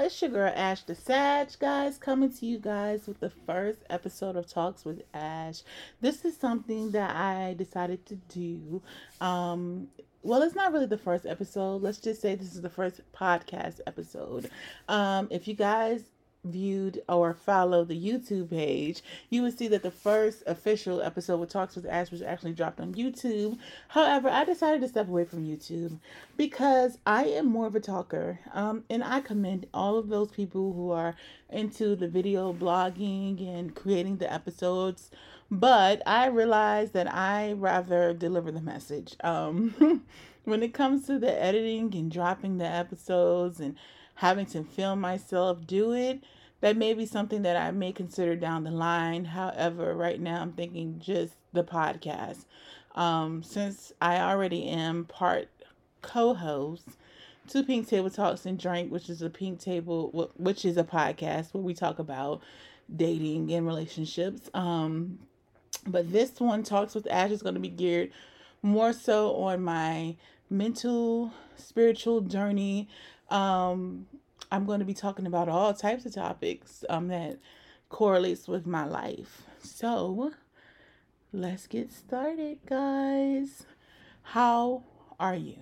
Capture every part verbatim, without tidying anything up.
it's your girl Ash the Sag, guys, coming to you guys with the first episode of Talks with Ash. This is something that I decided to do. Um, well, it's not really the first episode. Let's just say this is the first podcast episode. Um, if you guys viewed or followed the YouTube page, you would see that the first official episode with Talks with Ash was actually dropped on YouTube. However, I decided to step away from YouTube because I am more of a talker. Um, and I commend all of those people who are into the video blogging and creating the episodes. But I realize that I rather deliver the message. Um, when it comes to the editing and dropping the episodes and having to film myself do it, that may be something that I may consider down the line. However, right now I'm thinking just the podcast. Um, since I already am part co-host to Pink Table Talks and Drink, which is a pink table, which is a podcast where we talk about dating and relationships. Um, but this one, Talks with Ash, is going to be geared more so on my mental, spiritual journey. Um, I'm going to be talking about all types of topics um, that correlates with my life. So let's get started, guys. How are you?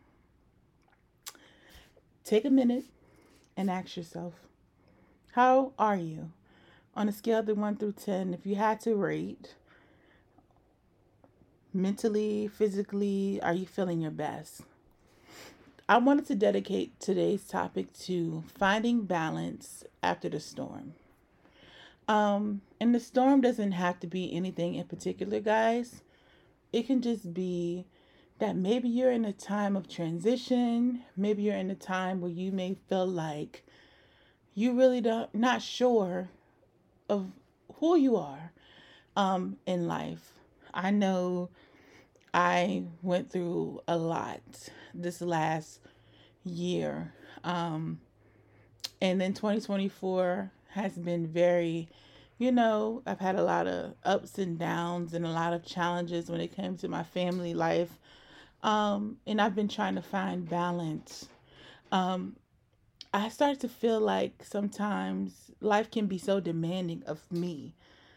Take a minute and ask yourself, how are you? On a scale of one through ten, if you had to rate, mentally, physically, are you feeling your best? I wanted to dedicate today's topic to finding balance after the storm. Um, and the storm doesn't have to be anything in particular, guys. It can just be that maybe you're in a time of transition. Maybe you're in a time where you may feel like you really don't not sure of who you are um in life. I know I went through a lot this last year. Um and then twenty twenty-four has been very, you know, I've had a lot of ups and downs and a lot of challenges when it came to my family life. Um and I've been trying to find balance. Um I start to feel like sometimes life can be so demanding of me,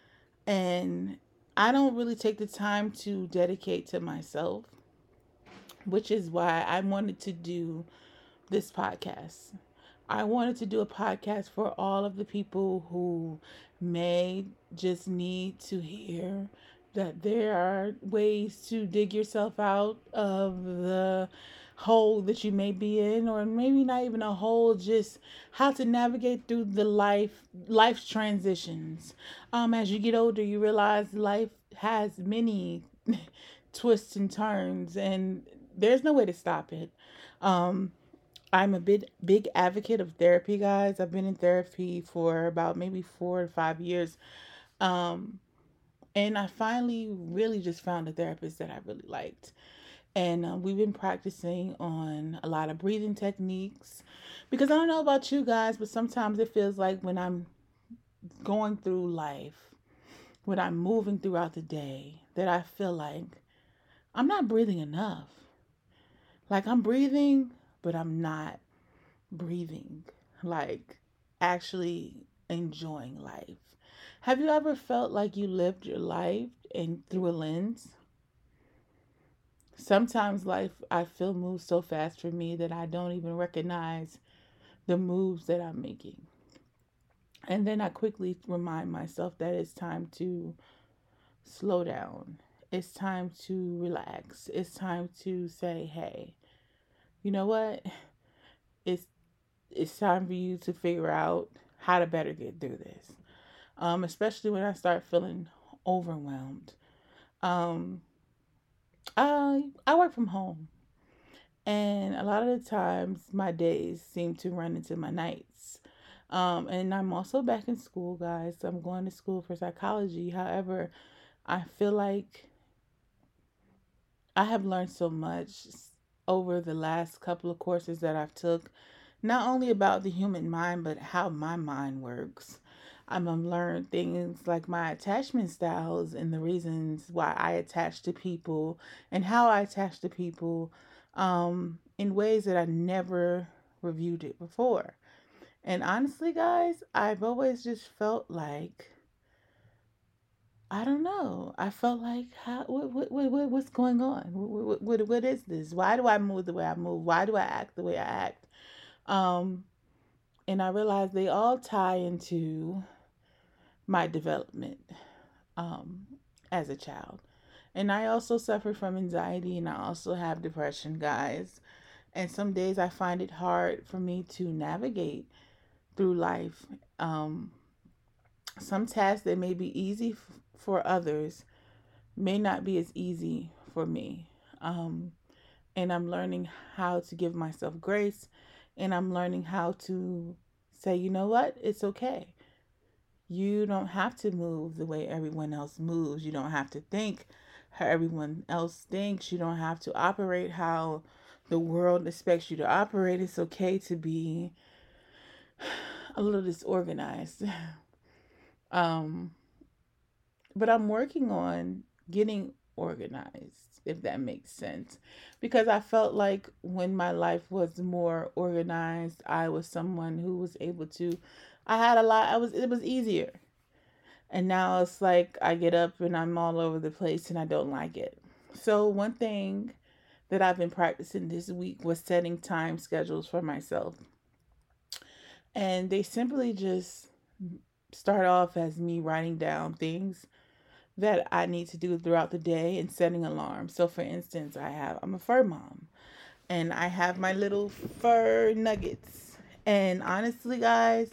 and I don't really take the time to dedicate to myself, which is why I wanted to do this podcast. I wanted to do a podcast for all of the people who may just need to hear that there are ways to dig yourself out of the hole that you may be in, or maybe not even a hole, just how to navigate through the life life's transitions. Um as you get older, you realize life has many twists and turns, and there's no way to stop it. um I'm a big big advocate of therapy, guys. I've been in therapy for about maybe four or five years. Um, and I finally really just found a therapist that I really liked. And uh, we've been practicing on a lot of breathing techniques, because I don't know about you guys, but sometimes it feels like when I'm going through life, when I'm moving throughout the day, that I feel like I'm not breathing enough. Like I'm breathing, but I'm not breathing, like actually enjoying life. Have you ever felt like you lived your life and through a lens? Sometimes life, I feel, moves so fast for me that I don't even recognize the moves that I'm making. And then I quickly remind myself that it's time to slow down. It's time to relax. It's time to say, hey, you know what? It's it's time for you to figure out how to better get through this. Um, especially when I start feeling overwhelmed. Um, I I work from home, and a lot of the times my days seem to run into my nights. Um, and I'm also back in school, guys. So I'm going to school for psychology. However, I feel like I have learned so much over the last couple of courses that I've took, not only about the human mind, but how my mind works. I'm um, learned things like my attachment styles and the reasons why I attach to people and how I attach to people, um, in ways that I never reviewed it before. And honestly, guys, I've always just felt like, I don't know. I felt like, how what what, what, what- what's going on? What, what what what is this? Why do I move the way I move? Why do I act the way I act? Um, and I realized they all tie into my development um as a child. And I also suffer from anxiety and I also have depression, guys. And some days I find it hard for me to navigate through life. Um, some tasks that may be easy f- for others may not be as easy for me. Um, and I'm learning how to give myself grace and I'm learning how to say, you know what? It's okay. You don't have to move the way everyone else moves. You don't have to think how everyone else thinks. You don't have to operate how the world expects you to operate. It's okay to be a little disorganized. Um, but I'm working on getting organized, if that makes sense. Because I felt like when my life was more organized, I was someone who was able to, I had a lot, I was, it was easier. And now it's like I get up and I'm all over the place and I don't like it. So, one thing that I've been practicing this week was setting time schedules for myself. And they simply just start off as me writing down things that I need to do throughout the day and setting alarms. So, for instance, I have, I'm a fur mom and I have my little fur nuggets. And honestly, guys,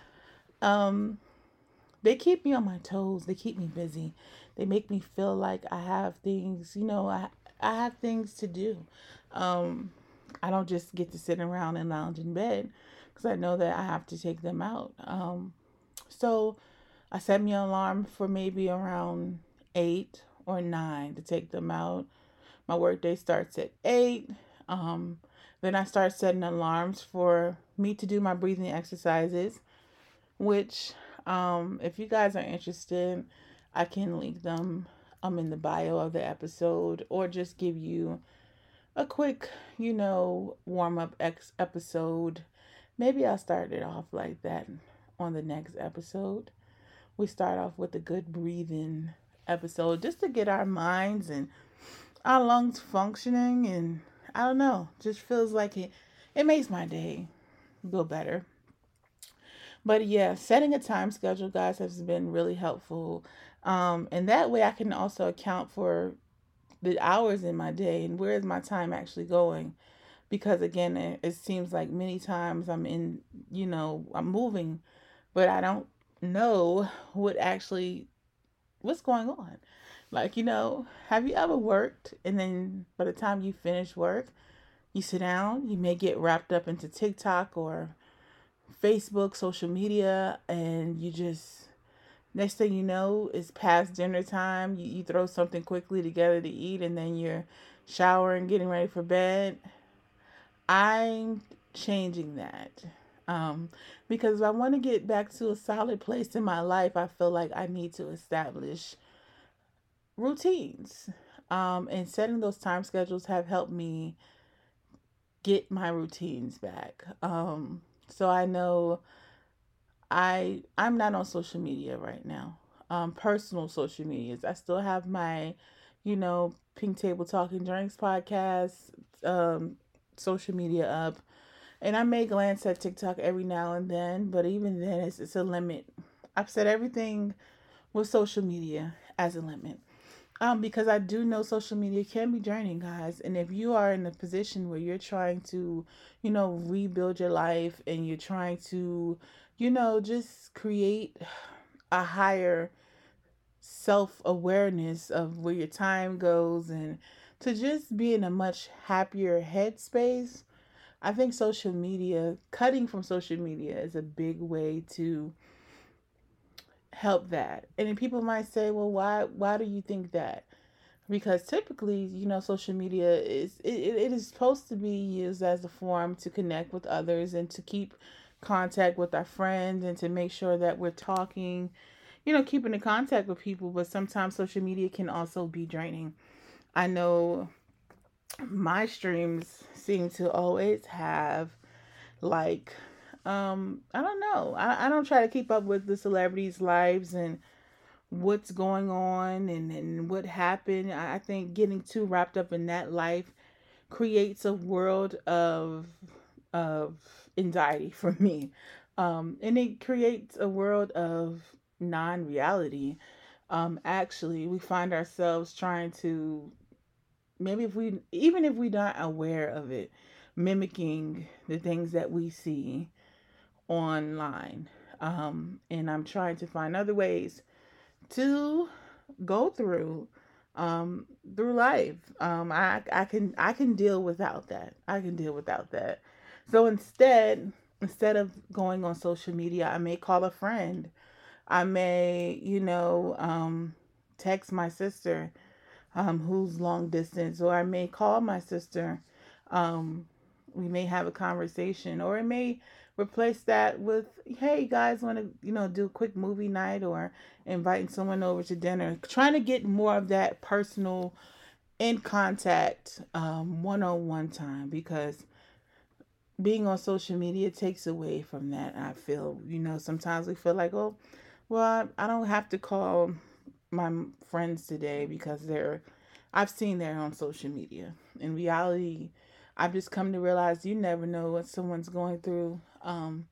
um, they keep me on my toes. They keep me busy. They make me feel like I have things, you know, I I have things to do. Um, I don't just get to sit around and lounge in bed because I know that I have to take them out. Um, so I set me an alarm for maybe around eight or nine to take them out. My workday starts at eight. Um, then I start setting alarms for me to do my breathing exercises, which, um, if you guys are interested, I can link them um in the bio of the episode or just give you a quick, you know, warm up ex- episode. Maybe I'll start it off like that on the next episode. We start off with a good breathing episode just to get our minds and our lungs functioning, and I don't know, just feels like it it makes my day go better. But yeah, setting a time schedule, guys, has been really helpful. Um, and that way I can also account for the hours in my day and where is my time actually going. Because again, it, it seems like many times I'm in, you know, I'm moving, but I don't know what actually, what's going on. Like, you know, have you ever worked and then by the time you finish work, you sit down, you may get wrapped up into TikTok or Facebook, social media, and you just, next thing you know, it's past dinner time. You, you throw something quickly together to eat, and then you're showering, getting ready for bed. I'm changing that. Um, because if I want to get back to a solid place in my life, I feel like I need to establish routines. Um, and setting those time schedules have helped me get my routines back. Um, so I know I I'm not on social media right now. Um, personal social medias. I still have my, you know, Pink Table Talking Drinks podcast, um, social media up, and I may glance at TikTok every now and then, but even then, it's it's a limit. I've set everything with social media as a limit. Um, because I do know social media can be draining, guys. And if you are in a position where you're trying to, you know, rebuild your life and you're trying to, you know, just create a higher self awareness of where your time goes and to just be in a much happier headspace, I think social media, cutting from social media is a big way to help that. And then people might say, well, why why do you think that? Because typically, you know, social media is it, it is supposed to be used as a forum to connect with others and to keep contact with our friends and to make sure that we're talking, you know, keeping in contact with people. But sometimes social media can also be draining. I know my streams seem to always have like Um, I don't know. I, I don't try to keep up with the celebrities' lives and what's going on and, and what happened. I, I think getting too wrapped up in that life creates a world of of anxiety for me. Um, and it creates a world of non-reality. Um, actually, we find ourselves trying to, maybe if we, even if we're not aware of it, mimicking the things that we see online. Um, and I'm trying to find other ways to go through um through life. Um I I can I can deal without that. I can deal without that. So instead, instead of going on social media, I may call a friend. I may, you know, um text my sister um who's long distance, or I may call my sister. Um we may have a conversation, or it may replace that with, hey guys, want to, you know, do a quick movie night, or inviting someone over to dinner, trying to get more of that personal in contact, um, one-on-one time, because being on social media takes away from that. I feel, you know, sometimes we feel like, oh, well, I, I don't have to call my friends today because they're, I've seen they're on social media. In reality, I've just come to realize you never know what someone's going through. Um,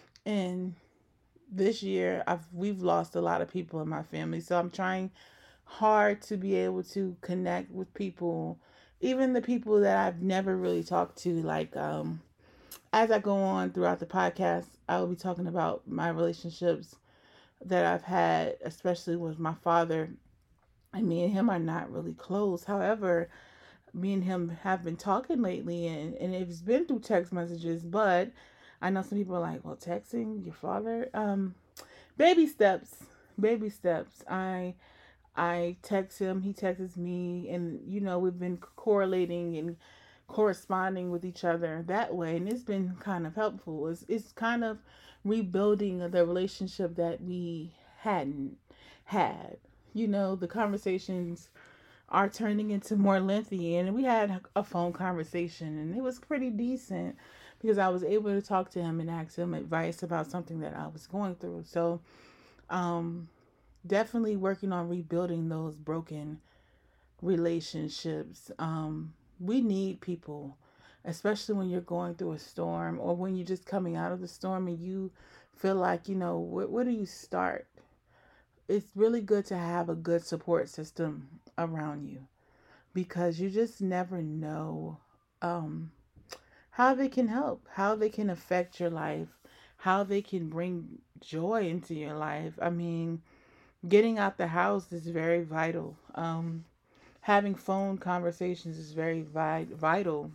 and this year, I've we've lost a lot of people in my family, so I'm trying hard to be able to connect with people, even the people that I've never really talked to. Like, um, as I go on throughout the podcast, I will be talking about my relationships that I've had, especially with my father. And me and him are not really close. However, me and him have been talking lately, and, and it's been through text messages. But I know some people are like, well, texting your father? Um, baby steps. Baby steps. I I text him, he texts me, and you know, we've been correlating and corresponding with each other that way, and it's been kind of helpful. It's it's kind of rebuilding the relationship that we hadn't had. You know, the conversations are turning into more lengthy, and we had a phone conversation, and it was pretty decent because I was able to talk to him and ask him advice about something that I was going through. So, um, definitely working on rebuilding those broken relationships. Um, we need people, especially when you're going through a storm, or when you're just coming out of the storm and you feel like, you know, where, where do you start? It's really good to have a good support system around you, because you just never know um, how they can help, how they can affect your life, how they can bring joy into your life. I mean, getting out the house is very vital. Um, having phone conversations is very vi- vital.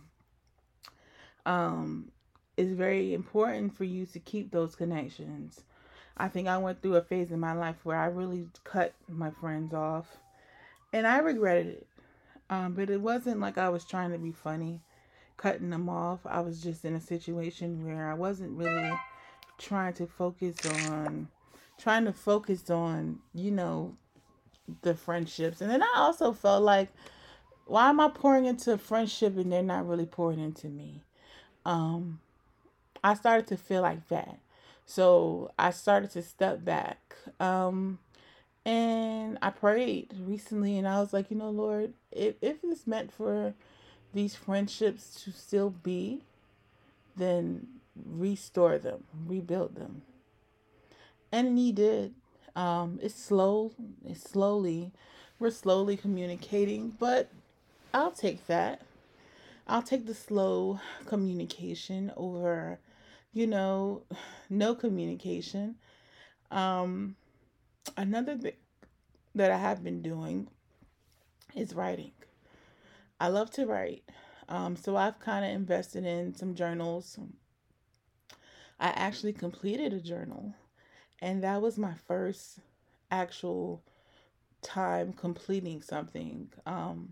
Um, it's very important for you to keep those connections. I think I went through a phase in my life where I really cut my friends off, and I regretted it. Um, but it wasn't like I was trying to be funny, cutting them off. I was just in a situation where I wasn't really trying to focus on, trying to focus on, you know, the friendships. And then I also felt like, why am I pouring into a friendship and they're not really pouring into me? Um, I started to feel like that. So I started to step back. Um, and I prayed recently, and I was like, you know, Lord, if, if it's meant for these friendships to still be, then restore them, rebuild them. And he did. Um, it's slow, it's slowly, we're slowly communicating, but I'll take that. I'll take the slow communication over, you know, no communication. Um, Another thing that I have been doing is writing. I love to write. Um, so I've kind of invested in some journals. I actually completed a journal, and that was my first actual time completing something. Um,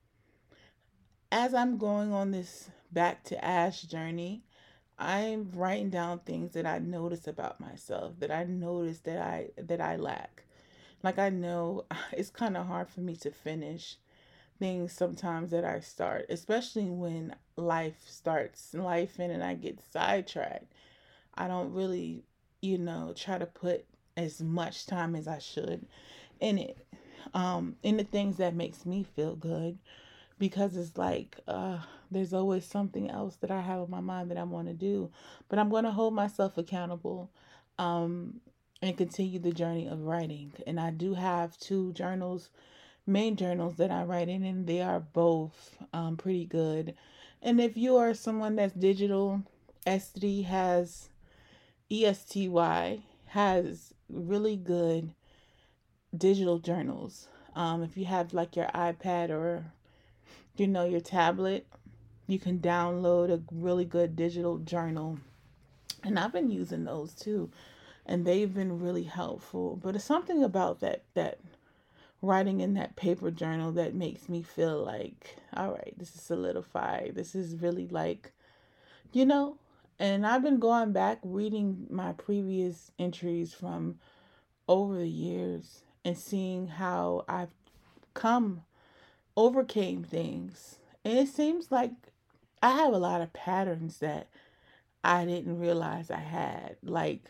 as I'm going on this back to Ash journey, I'm writing down things that I notice about myself, that I notice that I that I lack. Like, I know it's kind of hard for me to finish things sometimes that I start, especially when life starts life in and I get sidetracked. I don't really, you know, try to put as much time as I should in it. Um, in the things that makes me feel good, because it's like uh there's always something else that I have in my mind that I want to do, but I'm going to hold myself accountable, um and continue the journey of writing. And I do have two journals, main journals that I write in, and they are both um pretty good. And if you are someone that's digital, Esty has E S T Y has really good digital journals. Um, if you have like your iPad or you know your tablet, you can download a really good digital journal, and I've been using those too, and they've been really helpful. But it's something about that that writing in that paper journal that makes me feel like, all right, this is solidified. This is really like, you know. And I've been going back reading my previous entries from over the years and seeing how I've come overcame things. And it seems like I have a lot of patterns that I didn't realize I had. Like,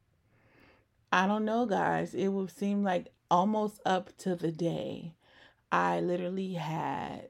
I don't know, guys. It would seem like almost up to the day, I literally had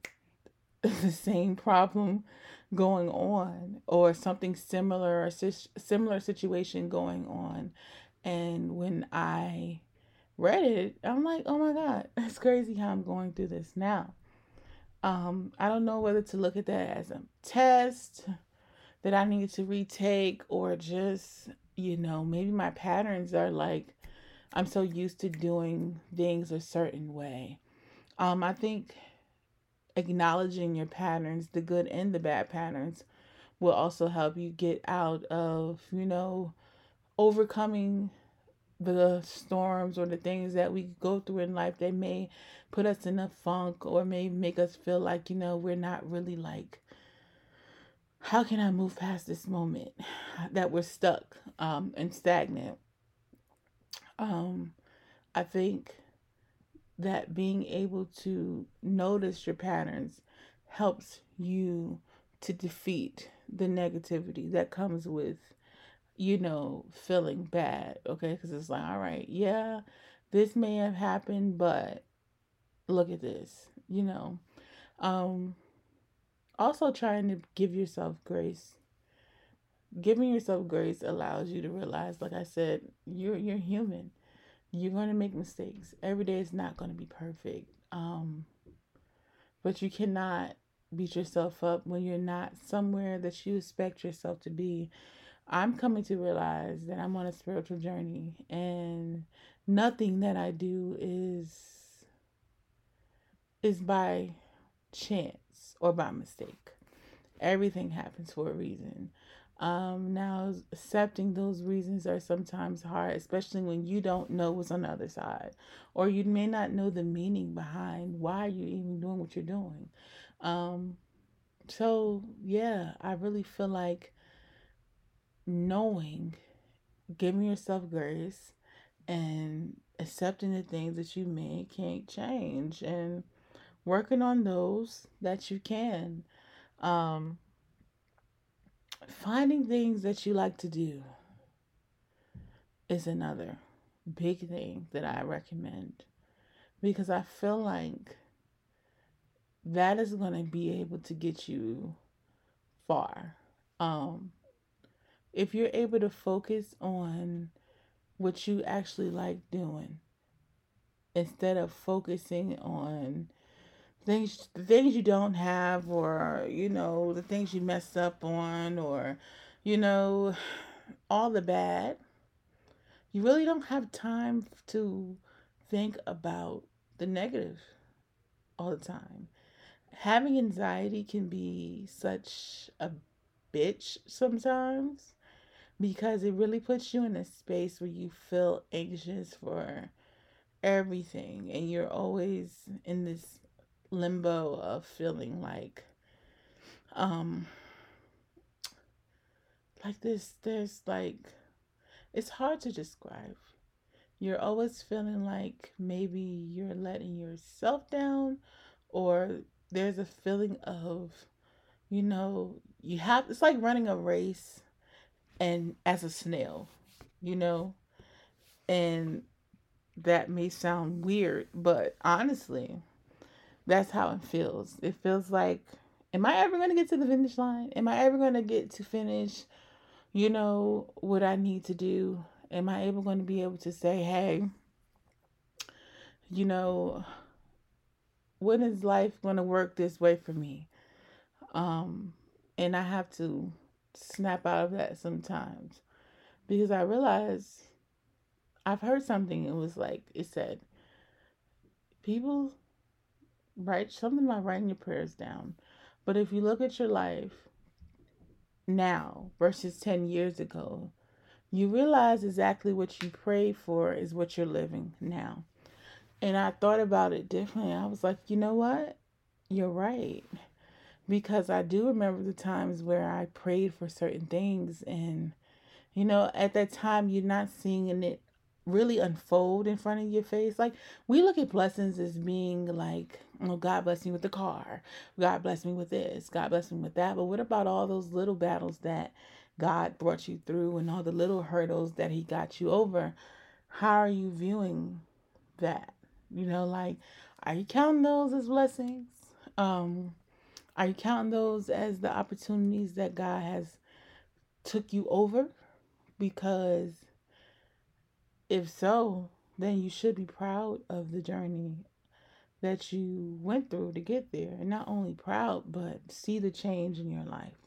the same problem going on, or something similar, or sis- similar situation going on. And when I read it, I'm like, oh my God, that's crazy how I'm going through this now. Um, I don't know whether to look at that as a test that I need to retake, or just, you know, maybe my patterns are like I'm so used to doing things a certain way. Um, I think acknowledging your patterns, the good and the bad patterns, will also help you get out of, you know, overcoming the storms or the things that we go through in life that may put us in a funk, or may make us feel like, you know, we're not really like, how can I move past this moment, that we're stuck um, and stagnant. Um, I think that being able to notice your patterns helps you to defeat the negativity that comes with, you know, feeling bad. Okay. Because it's like, all right, yeah, this may have happened, but look at this, you know. Um, also, trying to give yourself grace. Giving yourself grace allows you to realize, like I said, you're you're human. You're going to make mistakes. Every day is not going to be perfect. Um, but you cannot beat yourself up when you're not somewhere that you expect yourself to be. I'm coming to realize that I'm on a spiritual journey, and nothing that I do is is by chance or by mistake. Everything happens for a reason. Um, now, accepting those reasons are sometimes hard, especially when you don't know what's on the other side, or you may not know the meaning behind why you're even doing what you're doing. Um, so, yeah, I really feel like knowing, giving yourself grace, and accepting the things that you may can't change, and working on those that you can. Um, Finding things that you like to do is another big thing that I recommend, because I feel like that is going to be able to get you far. Um, if you're able to focus on what you actually like doing instead of focusing on things the things you don't have, or you know the things you messed up on, or you know all the bad, you really don't have time to think about the negative all the time. Having anxiety can be such a bitch sometimes, because it really puts you in a space where you feel anxious for everything, and you're always in this limbo of feeling like um like this there's like, it's hard to describe. You're always feeling like maybe you're letting yourself down, or there's a feeling of, you know, you have, it's like running a race and as a snail, you know? And that may sound weird, but honestly, that's how it feels. It feels like, am I ever going to get to the finish line? Am I ever going to get to finish, you know, what I need to do? Am I ever going to be able to say, hey, you know, when is life going to work this way for me? Um, and I have to snap out of that sometimes because I realize I've heard something. It was like, it said, people write something about writing your prayers down. But if you look at your life now versus ten years ago, you realize exactly what you prayed for is what you're living now. And I thought about it differently. I was like, you know what? You're right. Because I do remember the times where I prayed for certain things. And, you know, at that time, you're not seeing it really unfold in front of your face. Like, we look at blessings as being like, oh, God bless me with the car. God bless me with this. God bless me with that. But what about all those little battles that God brought you through and all the little hurdles that He got you over? How are you viewing that? You know, like, are you counting those as blessings? Um, are you counting those as the opportunities that God has took you over? Because if so, then you should be proud of the journey that you went through to get there. And not only proud, but see the change in your life.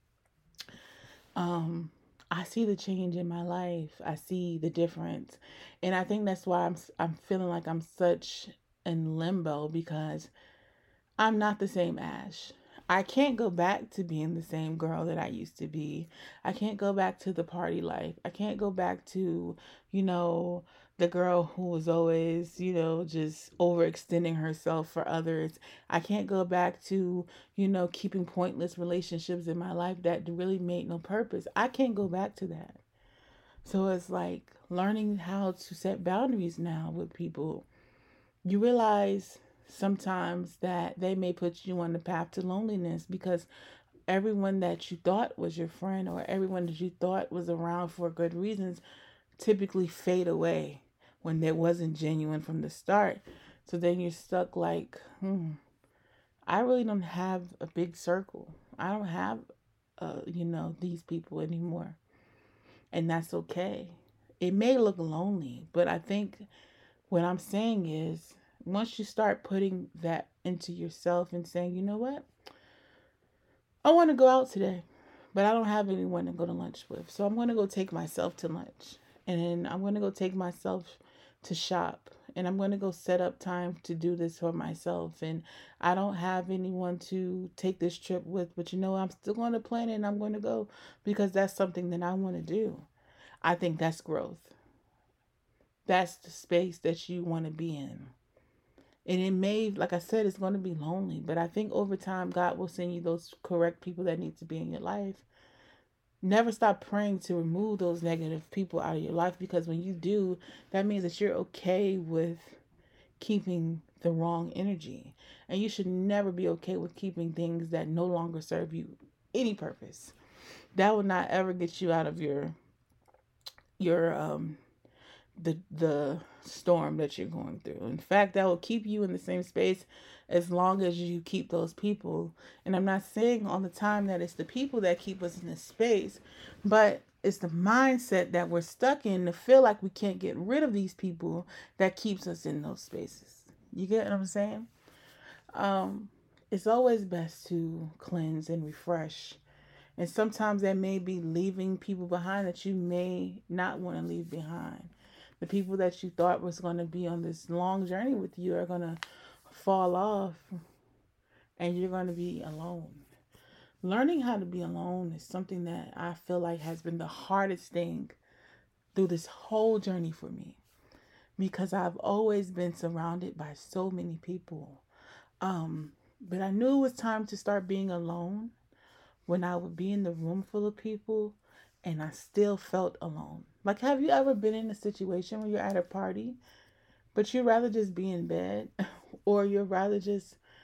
Um, I see the change in my life. I see the difference. And I think that's why I'm I'm feeling like I'm such in limbo because I'm not the same Ash. I can't go back to being the same girl that I used to be. I can't go back to the party life. I can't go back to, you know, the girl who was always, you know, just overextending herself for others. I can't go back to, you know, keeping pointless relationships in my life that really made no purpose. I can't go back to that. So it's like learning how to set boundaries now with people. You realize sometimes that they may put you on the path to loneliness because everyone that you thought was your friend or everyone that you thought was around for good reasons typically fade away when they wasn't genuine from the start. So then you're stuck like, hmm, I really don't have a big circle. I don't have, uh, you know, these people anymore. And that's okay. It may look lonely, but I think what I'm saying is once you start putting that into yourself and saying, you know what? I want to go out today, but I don't have anyone to go to lunch with. So I'm going to go take myself to lunch. And then I'm going to go take myself to shop. And I'm going to go set up time to do this for myself. And I don't have anyone to take this trip with, but you know, I'm still going to plan it and I'm going to go because that's something that I want to do. I think that's growth. That's the space that you want to be in. And it may, like I said, it's going to be lonely, but I think over time, God will send you those correct people that need to be in your life. Never stop praying to remove those negative people out of your life because when you do, that means that you're okay with keeping the wrong energy. And you should never be okay with keeping things that no longer serve you any purpose. That will not ever get you out of your your um the the storm that you're going through. In fact, that will keep you in the same space as long as you keep those people. And I'm not saying all the time that it's the people that keep us in this space, but it's the mindset that we're stuck in to feel like we can't get rid of these people that keeps us in those spaces. You get what I'm saying? Um, it's always best to cleanse and refresh. And sometimes that may be leaving people behind that you may not want to leave behind. The people that you thought was going to be on this long journey with you are going to fall off and you're going to be alone. Learning how to be alone is something that I feel like has been the hardest thing through this whole journey for me because I've always been surrounded by so many people. Um, but I knew it was time to start being alone when I would be in the room full of people and I still felt alone. Like, have you ever been in a situation where you're at a party, but you'd rather just be in bed or you'd rather just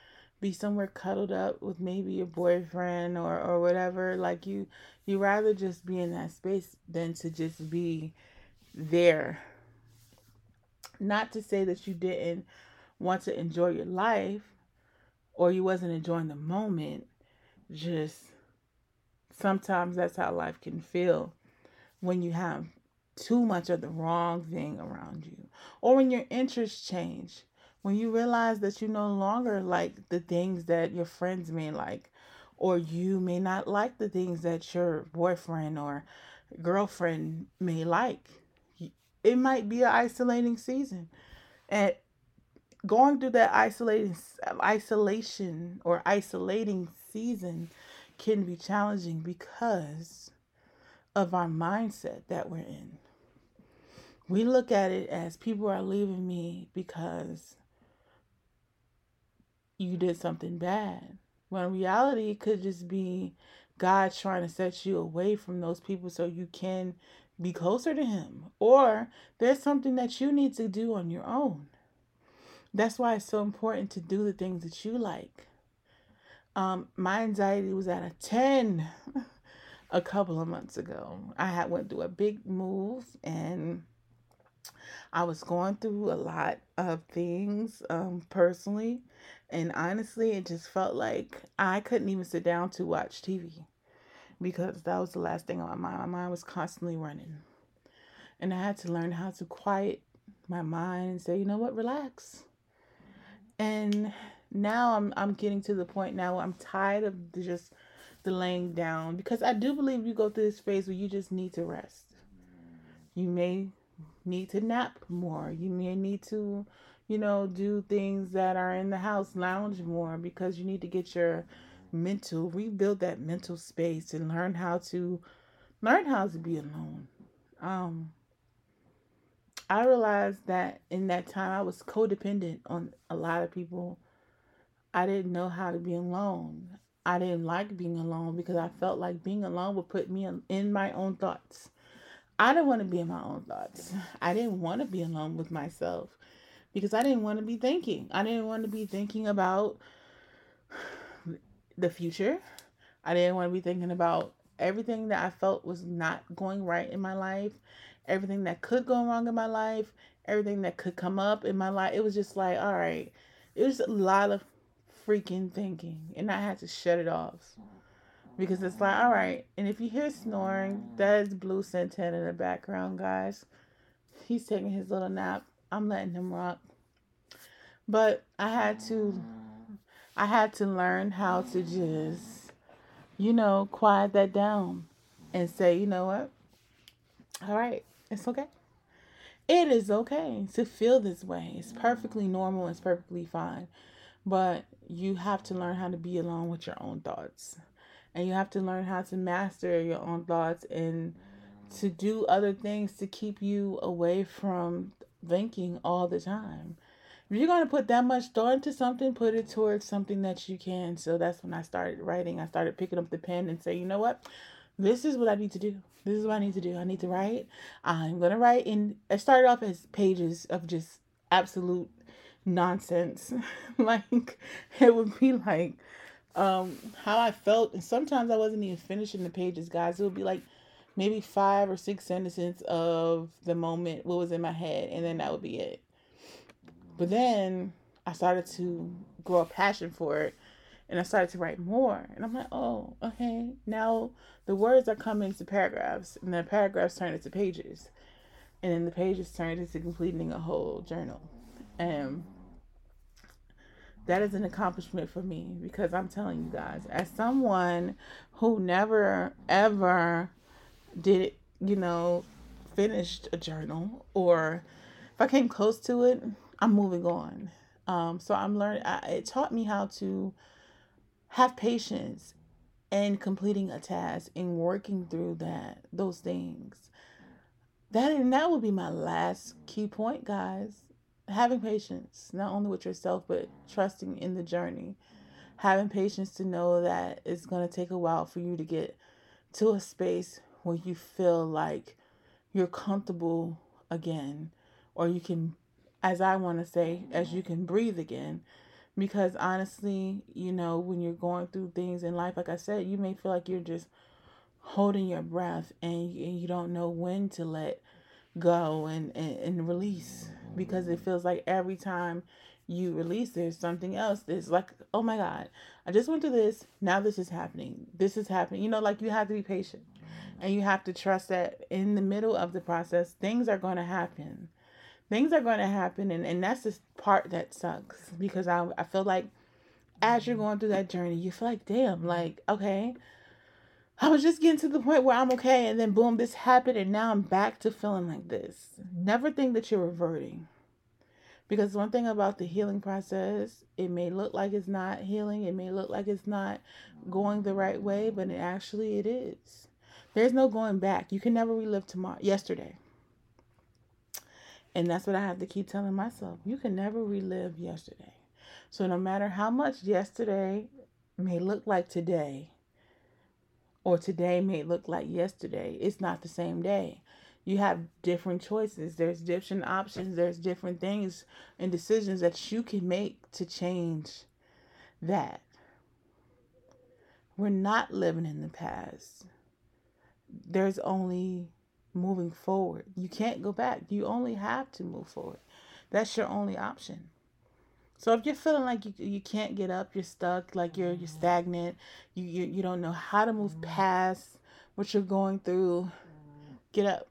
be somewhere cuddled up with maybe your boyfriend or, or whatever. Like you you rather just be in that space than to just be there. Not to say that you didn't want to enjoy your life or you wasn't enjoying the moment. Just sometimes that's how life can feel when you have too much of the wrong thing around you, or when your interests change, when you realize that you no longer like the things that your friends may like, or you may not like the things that your boyfriend or girlfriend may like. It might be an isolating season, and going through that isolating isolation or isolating season can be challenging because of our mindset that we're in. We look at it as people are leaving me because you did something bad. When in reality, it could just be God trying to set you away from those people so you can be closer to Him. Or there's something that you need to do on your own. That's why it's so important to do the things that you like. Um, my anxiety was at a ten a couple of months ago. I had went through a big move and I was going through a lot of things um, personally, and honestly, it just felt like I couldn't even sit down to watch T V because that was the last thing on my mind. My mind was constantly running, and I had to learn how to quiet my mind and say, you know what, relax. And now I'm I'm getting to the point now where I'm tired of the, just the laying down, because I do believe you go through this phase where you just need to rest. You may need to nap more. You may need to, you know, do things that are in the house, lounge more, because you need to get your mental, rebuild that mental space and learn how to learn how to be alone. Um, I realized that in that time I was codependent on a lot of people. I didn't know how to be alone. I didn't like being alone because I felt like being alone would put me in my own thoughts. I didn't want to be in my own thoughts. I didn't want to be alone with myself because I didn't want to be thinking. I didn't want to be thinking about the future. I didn't want to be thinking about everything that I felt was not going right in my life, everything that could go wrong in my life, everything that could come up in my life. It was just like, all right, it was a lot of freaking thinking, and I had to shut it off because it's like, all right. And if you hear snoring, that is Blue Santana in the background, guys. He's taking his little nap. I'm letting him rock. But I had to I had to learn how to just, you know, quiet that down and say, you know what? All right, it's okay. It is okay to feel this way. It's perfectly normal. It's perfectly fine. But you have to learn how to be alone with your own thoughts. And you have to learn how to master your own thoughts and to do other things to keep you away from thinking all the time. If you're going to put that much thought into something, put it towards something that you can. So that's when I started writing. I started picking up the pen and say, you know what? This is what I need to do. This is what I need to do. I need to write. I'm going to write. And it started off as pages of just absolute nonsense. Like, it would be like um, how I felt. And sometimes I wasn't even finishing the pages, guys. It would be like maybe five or six sentences of the moment, what was in my head. And then that would be it. But then I started to grow a passion for it and I started to write more. And I'm like, oh, okay. Now the words are coming into paragraphs and the paragraphs turn into pages. And then the pages turned into completing a whole journal. And that is an accomplishment for me because I'm telling you guys, as someone who never ever did, you know, finished a journal, or if I came close to it, I'm moving on. Um, so I'm learning. I, it taught me how to have patience in completing a task and working through that those things. That and that would be my last key point, guys. Having patience, not only with yourself, but trusting in the journey. Having patience to know that it's going to take a while for you to get to a space where you feel like you're comfortable again, or you can, as I want to say, as you can breathe again, Because honestly, you know, when you're going through things in life, like I said, you may feel like you're just holding your breath and, and you don't know when to let go and, and, and release, because it feels like every time you release, there's something else. There's like, oh my God, I just went through this. Now this is happening. This is happening. You know, like you have to be patient and you have to trust that in the middle of the process, things are going to happen. Things are going to happen. And, and that's the part that sucks, because I, I feel like as you're going through that journey, you feel like, damn, like, okay, I was just getting to the point where I'm okay, and then boom, this happened, and now I'm back to feeling like this. Never think that you're reverting. Because one thing about the healing process, it may look like it's not healing, it may look like it's not going the right way, but it actually it is. There's no going back. You can never relive tomorrow, yesterday. And that's what I have to keep telling myself. You can never relive yesterday. So no matter how much yesterday may look like today, or today may look like yesterday, it's not the same day. You have different choices, there's different options, there's different things and decisions that you can make to change that. We're not living in the past. There's only moving forward. You can't go back. You only have to move forward. That's your only option. So if you're feeling like you, you can't get up, you're stuck, like you're you're stagnant, you, you you don't know how to move past what you're going through, get up.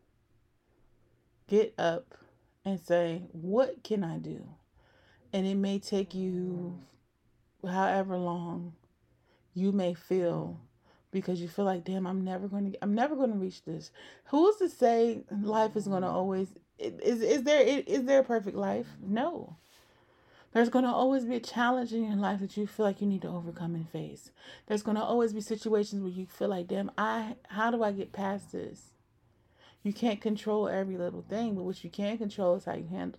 Get up and say, what can I do? And it may take you however long you may feel, because you feel like, damn, I'm never going to I'm never going to reach this. Who's to say life is going to always is is there is there a perfect life? No. There's going to always be a challenge in your life that you feel like you need to overcome and face. There's going to always be situations where you feel like, damn, I how do I get past this? You can't control every little thing, but what you can control is how you handle.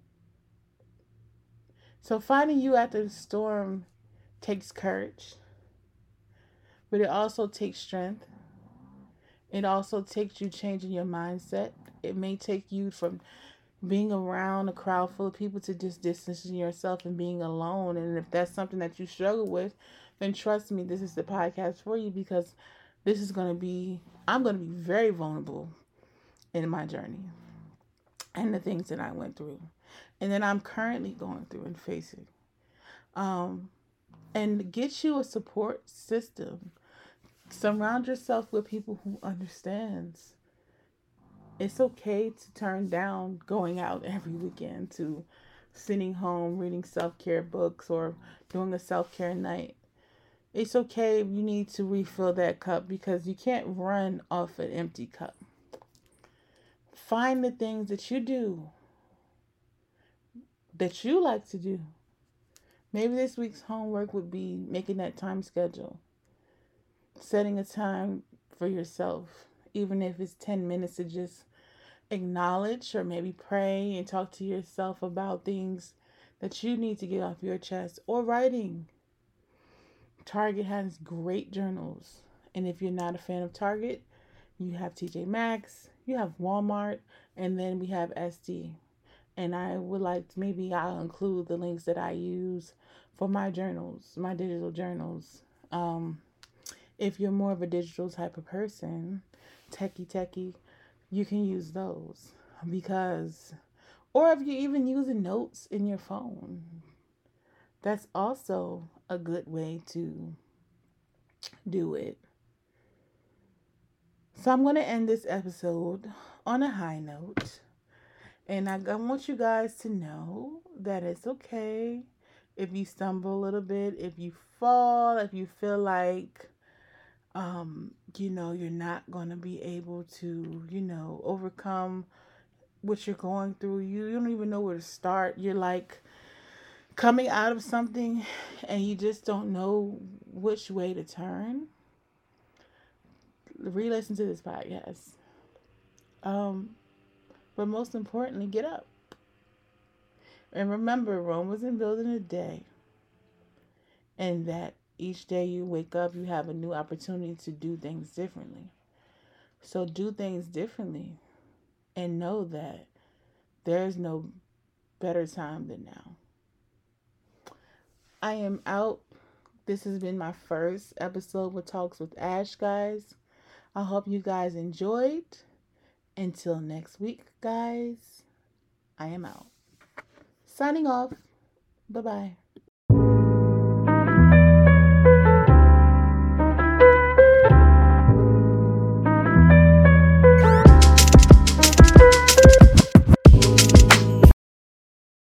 So finding you after the storm takes courage, but it also takes strength. It also takes you changing your mindset. It may take you from being around a crowd full of people to just distancing yourself and being alone. And if that's something that you struggle with, then trust me, this is the podcast for you, because this is going to be, I'm going to be very vulnerable in my journey and the things that I went through and then I'm currently going through and facing. Um, and get you a support system. Surround yourself with people who understands. It's okay to turn down going out every weekend, to sitting home reading self-care books or doing a self-care night. It's okay if you need to refill that cup, because you can't run off an empty cup. Find the things that you do that you like to do. Maybe this week's homework would be making that time schedule, setting a time for yourself, even if it's ten minutes to just acknowledge or maybe pray and talk to yourself about things that you need to get off your chest, or writing. Target has great journals. And if you're not a fan of Target, you have T J Maxx, you have Walmart, and then we have S D. And I would like to, maybe I'll include the links that I use for my journals, my digital journals. Um, if you're more of a digital type of person, techie techie, you can use those, because, or if you're even using notes in your phone, that's also a good way to do it. So I'm going to end this episode on a high note. And I, I want you guys to know that it's okay if you stumble a little bit, if you fall, if you feel like, um, you know, you're not going to be able to, you know, overcome what you're going through. You, you don't even know where to start. You're like coming out of something and you just don't know which way to turn. Re-listen to this podcast. Um, but most importantly, get up. And remember, Rome wasn't built in a day. And that each day you wake up, you have a new opportunity to do things differently. So do things differently and know that there's no better time than now. I am out. This has been my first episode with Talks with Ash, guys. I hope you guys enjoyed. Until next week, guys, I am out. Signing off. Bye bye.